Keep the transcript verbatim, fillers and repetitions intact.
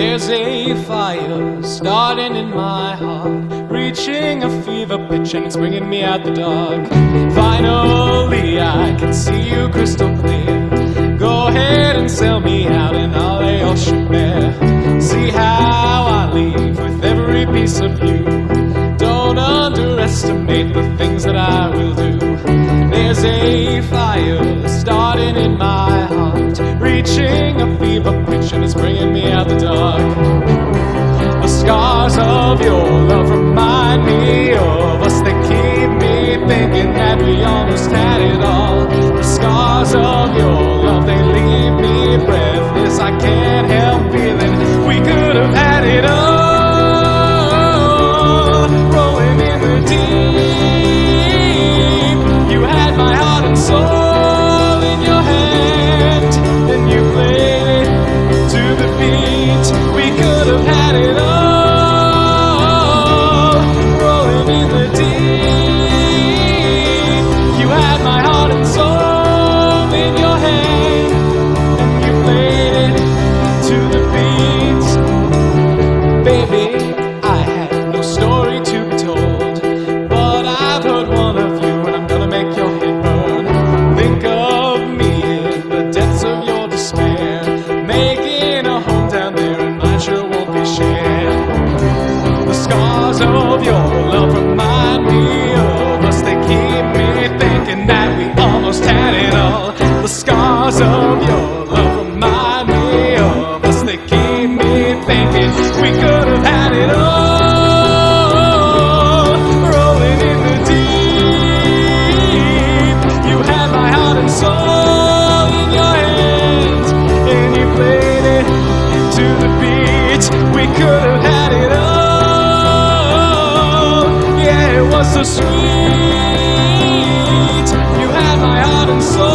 There's a fire starting in my heart, reaching a fever pitch and it's bringing me out the dark. Finally I can see you crystal clear. Go ahead and sell me out and I'll lay all shit bare. See how I leave with every piece of you. Don't underestimate the things that I will do. There's a fire starting in my heart, reaching a fever pitch and it's bringing me out the dark. The scars of your love remind me of us. They keep me thinking that we almost had it all. The scars of your love, they leave me breathless. I can't help feeling we could have had it all. Rolling in the deep, you had my heart and soul in your hand, and you played it to the beat. We could have had it all. Rolling in the deep, you had my heart and soul in your hand, and you played it to the beat. Baby, I had no story to be told, but I've heard one of you and I'm gonna make your head burn. Think of me in the depths of your despair, making a home down there and mine sure won't be shared. The scars of your love remind me of us. They keep me thinking that we almost had it all. The scars of your love remind me of us. They keep me thinking we could have had it all. Rolling in the deep, you had my heart and soul in your hands, and you played it to the beat. We could have had it all. Yeah, it was so sweet. You had my heart and soul